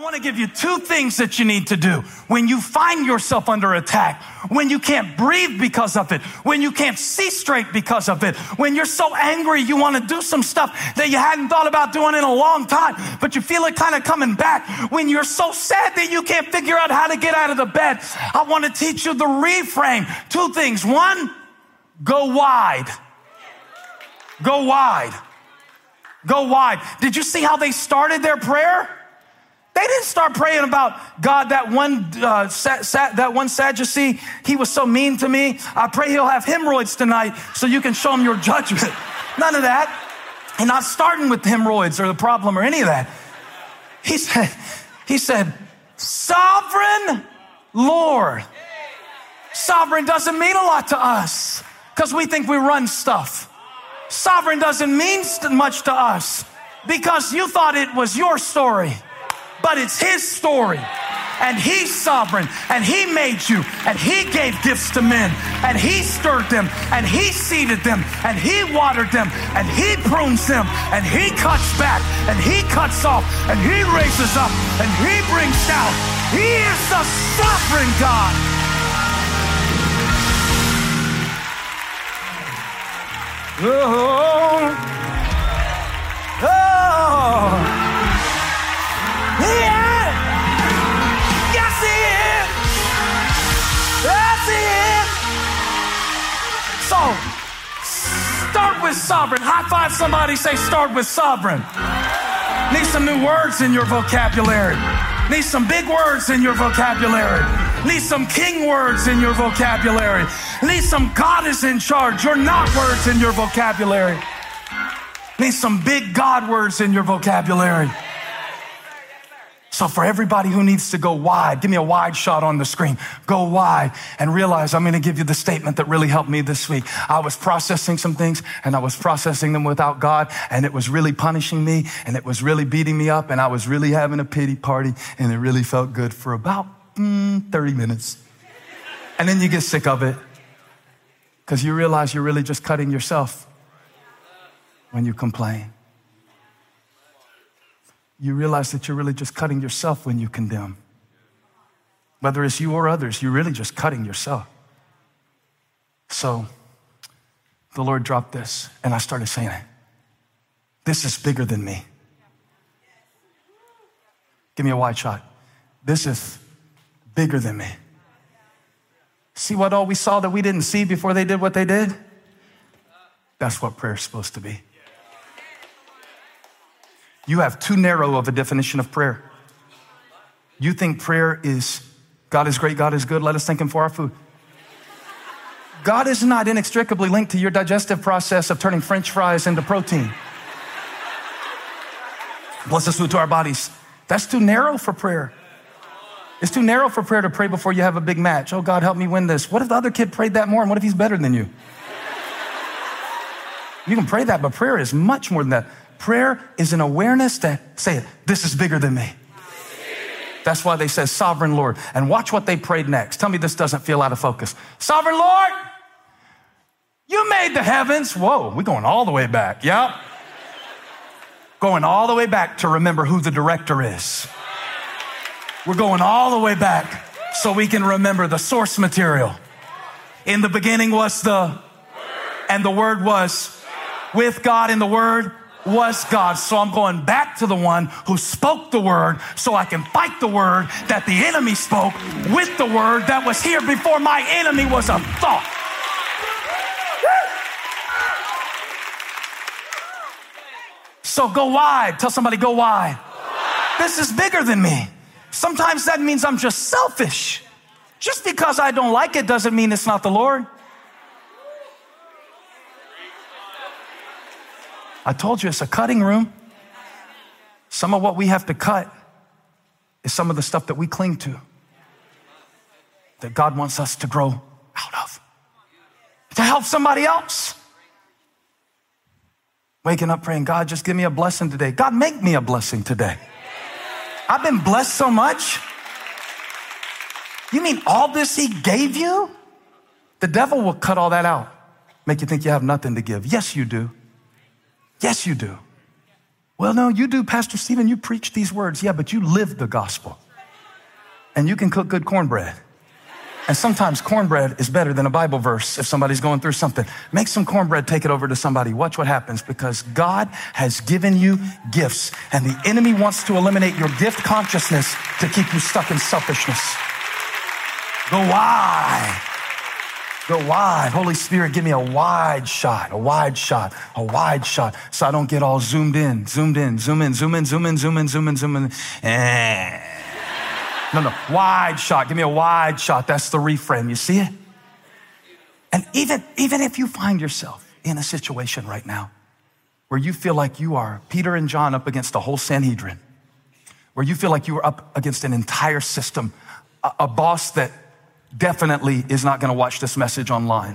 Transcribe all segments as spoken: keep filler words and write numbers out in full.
I want to give you two things that you need to do when you find yourself under attack, when you can't breathe because of it, when you can't see straight because of it, when you're so angry you want to do some stuff that you hadn't thought about doing in a long time, but you feel it kind of coming back, when you're so sad that you can't figure out how to get out of the bed. I want to teach you the reframe. Two things. One, go wide. Go wide. Go wide. Did you see how they started their prayer? They didn't start praying about, God, that one uh, sa- sa- that one Sadducee, he was so mean to me. I pray he'll have hemorrhoids tonight so you can show him your judgment. None of that. And not starting with hemorrhoids or the problem or any of that. He said, he said, Sovereign Lord. Sovereign doesn't mean a lot to us because we think we run stuff. Sovereign doesn't mean much to us because you thought it was your story. But it's his story, and he's sovereign, and he made you, and he gave gifts to men, and he stirred them, and he seeded them, and he watered them, and he prunes them, and he cuts back, and he cuts off, and he raises up, and he brings down. He is the sovereign God. Oh, oh. He is. Yes, he is. Yes, he is. So, start with sovereign. High five somebody, say start with sovereign. Need some new words in your vocabulary. Need some big words in your vocabulary. Need some king words in your vocabulary. Need some God is in charge. You're not words in your vocabulary. Need some big God words in your vocabulary. So for everybody who needs to go wide, give me a wide shot on the screen. Go wide and realize I'm going to give you the statement that really helped me this week. I was processing some things and I was processing them without God, and it was really punishing me and it was really beating me up, and I was really having a pity party, and it really felt good for about mm, thirty minutes. And then you get sick of it because you realize you're really just cutting yourself when you complain. You realize that you're really just cutting yourself when you condemn. Whether it's you or others, you're really just cutting yourself. So the Lord dropped this, and I started saying it. This is bigger than me. Give me a wide shot. This is bigger than me. See what all we saw that we didn't see before they did what they did? That's what prayer's supposed to be. You have too narrow of a definition of prayer. You think prayer is, God is great, God is good, let us thank him for our food. God is not inextricably linked to your digestive process of turning French fries into protein. Bless us food to our bodies. That's too narrow for prayer. It's too narrow for prayer to pray before you have a big match. Oh, God, help me win this. What if the other kid prayed that more, and what if he's better than you? You can pray that, but prayer is much more than that. Prayer is an awareness that, say it, this is bigger than me. That's why they said sovereign Lord. And watch what they prayed next. Tell me this doesn't feel out of focus. Sovereign Lord, you made the heavens. Whoa, we're going all the way back. Yep. Going all the way back to remember who the director is. We're going all the way back so we can remember the source material. In the beginning was the, and the Word was with God, and the Word was God. So I'm going back to the one who spoke the word so I can fight the word that the enemy spoke with the word that was here before my enemy was a thought. So go wide. Tell somebody, go wide. This is bigger than me. Sometimes that means I'm just selfish. Just because I don't like it doesn't mean it's not the Lord. I told you it's a cutting room. Some of what we have to cut is some of the stuff that we cling to, that God wants us to grow out of, to help somebody else. Waking up praying, God, just give me a blessing today. God, make me a blessing today. I've been blessed so much. You mean all this he gave you? The devil will cut all that out, make you think you have nothing to give. Yes, you do. Yes, you do. Well, no, you do, Pastor Stephen, you preach these words. Yeah, but you live the gospel. And you can cook good cornbread. And sometimes cornbread is better than a Bible verse if somebody's going through something. Make some cornbread, take it over to somebody. Watch what happens, because God has given you gifts, and the enemy wants to eliminate your gift consciousness to keep you stuck in selfishness. Go wide. Go wide. Holy Spirit, give me a wide shot, a wide shot, a wide shot, so I don't get all zoomed in, zoomed in, zoom in, zoom in, zoom in, zoom in, zoom in, zoom in. Eh. No, no, wide shot. Give me a wide shot. That's the reframe. You see it? And even, even if you find yourself in a situation right now where you feel like you are Peter and John up against a whole Sanhedrin, where you feel like you are up against an entire system, a, a boss that definitely is not going to watch this message online,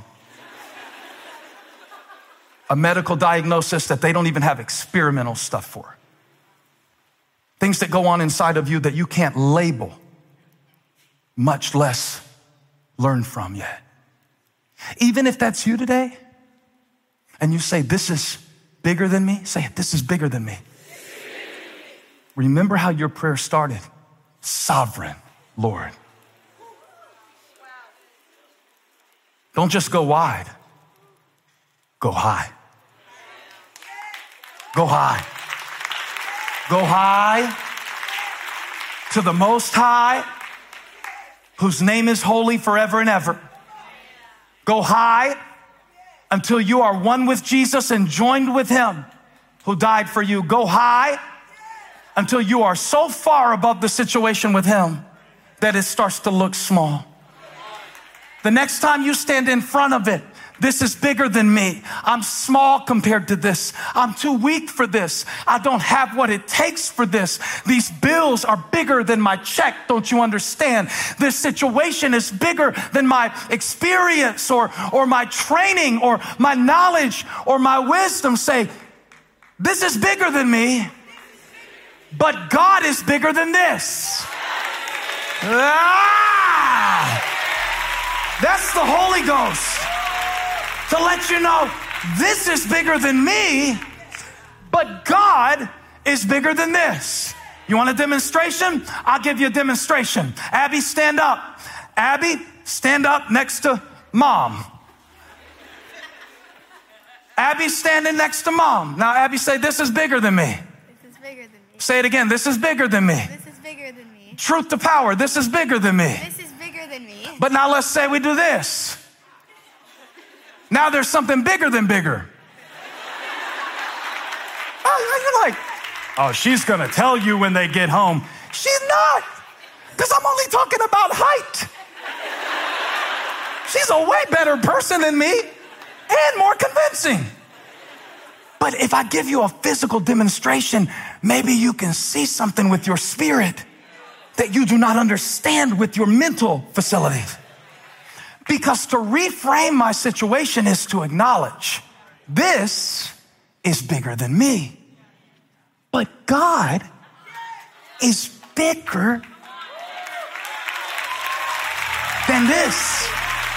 a medical diagnosis that they don't even have experimental stuff for, things that go on inside of you that you can't label, much less learn from yet. Even if that's you today, and you say, this is bigger than me, say it, this is bigger than me. Remember how your prayer started. Sovereign Lord. Don't just go wide, go high. Go high. Go high to the Most High, whose name is holy forever and ever. Go high until you are one with Jesus and joined with him who died for you. Go high until you are so far above the situation with him that it starts to look small. The next time you stand in front of it, this is bigger than me. I'm small compared to this. I'm too weak for this. I don't have what it takes for this. These bills are bigger than my check. Don't you understand? This situation is bigger than my experience or, or my training or my knowledge or my wisdom. Say, this is bigger than me, but God is bigger than this. Ah! That's the Holy Ghost. To let you know, this is bigger than me, but God is bigger than this. You want a demonstration? I'll give you a demonstration. Abby, stand up. Abby, stand up next to mom. Abby standing next to mom. Now, Abby, say, this is bigger than me. This is bigger than me. Say it again. This is bigger than me. This is bigger than me. Truth to power. This is bigger than me. This is bigger than me. But now let's say we do this. Now there's something bigger than bigger. Oh, you're like, oh, she's going to tell you when they get home. She's not, because I'm only talking about height. She's a way better person than me and more convincing. But if I give you a physical demonstration, maybe you can see something with your spirit that you do not understand with your mental facilities. Because to reframe my situation is to acknowledge this is bigger than me. But God is bigger than this.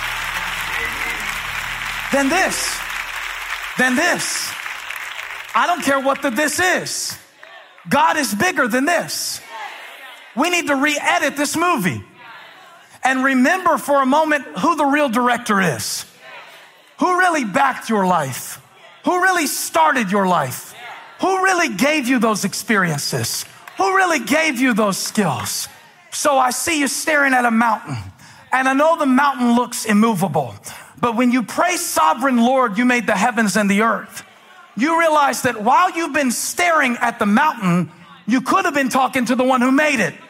Than this. Than this. I don't care what the this is. God is bigger than this. We need to re-edit this movie. And remember for a moment who the real director is. Who really backed your life? Who really started your life? Who really gave you those experiences? Who really gave you those skills? So I see you staring at a mountain, and I know the mountain looks immovable. But when you pray, Sovereign Lord, you made the heavens and the earth. You realize that while you've been staring at the mountain, you could have been talking to the one who made it.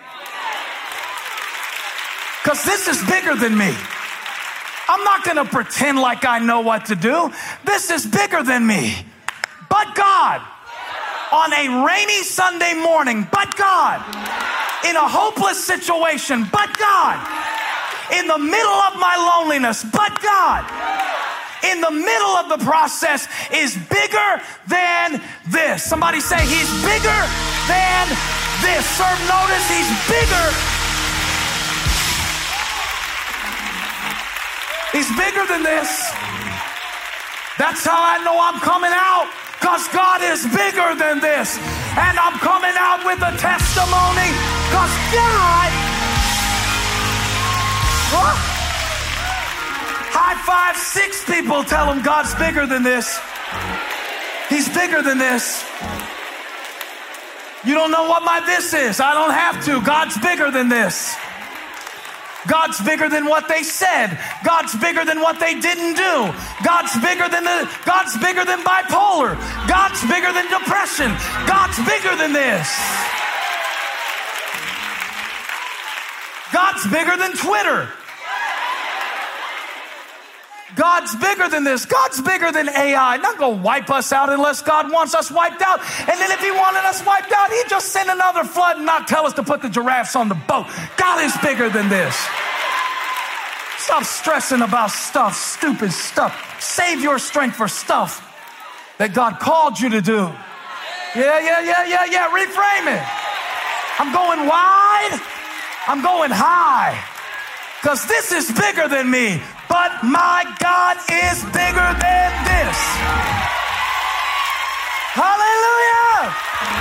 Because this is bigger than me. I'm not going to pretend like I know what to do. This is bigger than me. But God, on a rainy Sunday morning, but God, in a hopeless situation, but God, in the middle of my loneliness, but God, in the middle of the process is bigger than this. Somebody say, he's bigger than this. Serve notice, he's bigger. He's bigger than this. That's how I know I'm coming out, because God is bigger than this. and I'm coming out with a testimony because God, what? High five six people, tell them God's bigger than this. He's bigger than this. You don't know what my this is. I don't have to. God's bigger than this. God's bigger than what they said. God's bigger than what they didn't do. God's bigger than the, God's bigger than bipolar. God's bigger than depression. God's bigger than this. God's bigger than Twitter. God's bigger than this. God's bigger than A I. Not going to wipe us out unless God wants us wiped out. And then if he wanted us wiped out, he'd just send another flood and not tell us to put the giraffes on the boat. God is bigger than this. Stop stressing about stuff, stupid stuff. Save your strength for stuff that God called you to do. Yeah, yeah, yeah, yeah, yeah. Reframe it. I'm going wide. I'm going high. Because this is bigger than me. But my God is bigger than this. Hallelujah.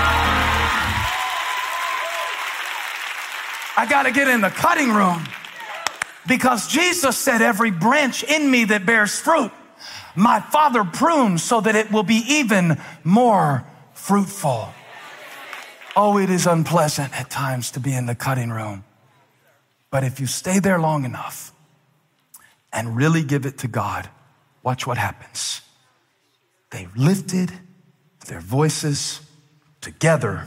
I got to get in the cutting room because Jesus said, every branch in me that bears fruit, my Father prunes so that it will be even more fruitful. Oh, it is unpleasant at times to be in the cutting room. But if you stay there long enough, and really give it to God, watch what happens. They lifted their voices together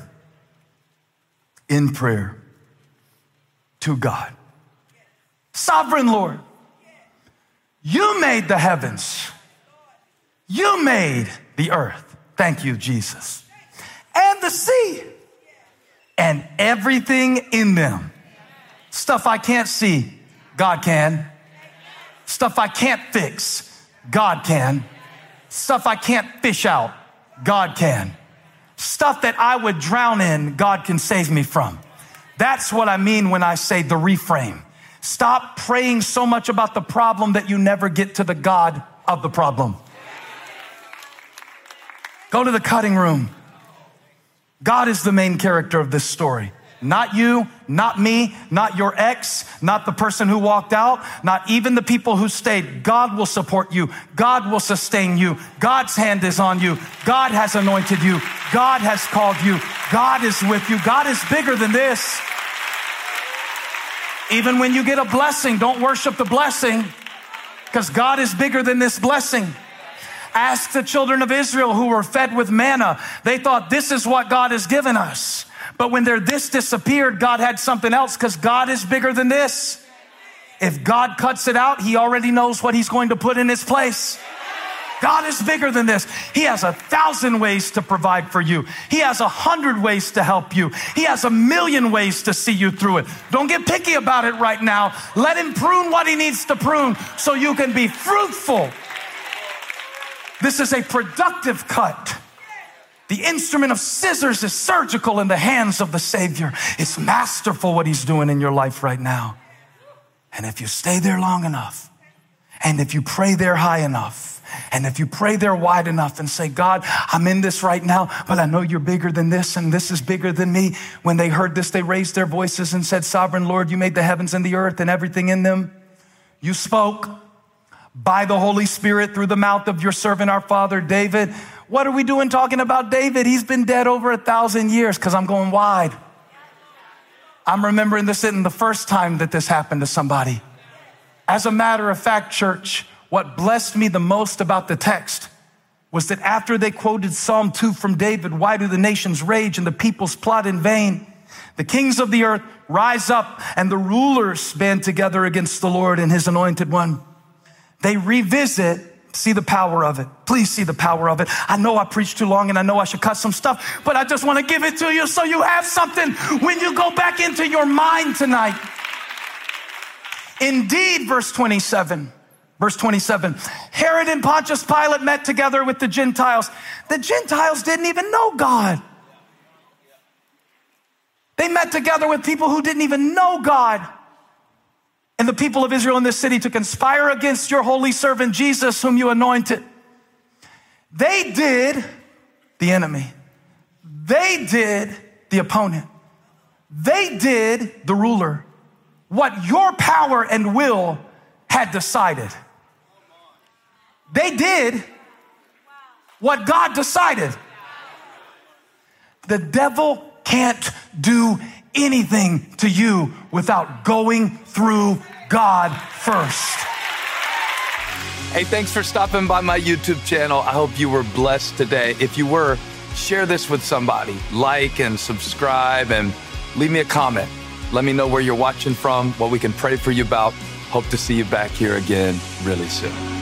in prayer to God. Sovereign Lord, you made the heavens. You made the earth. Thank you, Jesus. And the sea and everything in them. Stuff I can't see, God can. Stuff I can't fix, God can. Stuff I can't fish out, God can. Stuff that I would drown in, God can save me from. That's what I mean when I say the reframe. Stop praying so much about the problem that you never get to the God of the problem. Go to the cutting room. God is the main character of this story. Not you, not me, not your ex, not the person who walked out, not even the people who stayed. God will support you. God will sustain you. God's hand is on you. God has anointed you. God has called you. God is with you. God is bigger than this. Even when you get a blessing, don't worship the blessing because God is bigger than this blessing. Ask the children of Israel who were fed with manna. They thought this is what God has given us. But when their this disappeared, God had something else because God is bigger than this. If God cuts it out, he already knows what he's going to put in its place. God is bigger than this. He has a thousand ways to provide for you. He has a hundred ways to help you. He has a million ways to see you through it. Don't get picky about it right now. Let him prune what he needs to prune so you can be fruitful. This is a productive cut. The instrument of scissors is surgical in the hands of the Savior. It's masterful what he's doing in your life right now. And if you stay there long enough, and if you pray there high enough, and if you pray there wide enough and say, God, I'm in this right now, but I know you're bigger than this, and this is bigger than me. When they heard this, they raised their voices and said, Sovereign Lord, you made the heavens and the earth and everything in them. You spoke by the Holy Spirit through the mouth of your servant, our father David. What are we doing talking about David? He's been dead over a thousand years because I'm going wide. I'm remembering this isn't the first time that this happened to somebody. As a matter of fact, church, what blessed me the most about the text was that after they quoted Psalm two from David, why do the nations rage and the peoples plot in vain? The kings of the earth rise up and the rulers band together against the Lord and his anointed one. They revisit. See the power of it. Please see the power of it. I know I preached too long and I know I should cut some stuff, but I just want to give it to you so you have something when you go back into your mind tonight. Indeed, verse twenty-seven, verse twenty-seven, Herod and Pontius Pilate met together with the Gentiles. The Gentiles didn't even know God. They met together with people who didn't even know God. And the people of Israel in this city to conspire against your holy servant Jesus, whom you anointed. They did, the enemy, They did the opponent. They did the ruler. What your power and will had decided. They did what God decided. The devil can't do anything to you without going through God first. Hey, thanks for stopping by my YouTube channel. I hope you were blessed today. If you were, share this with somebody. Like and subscribe and leave me a comment. Let me know where you're watching from, what we can pray for you about. Hope to see you back here again really soon.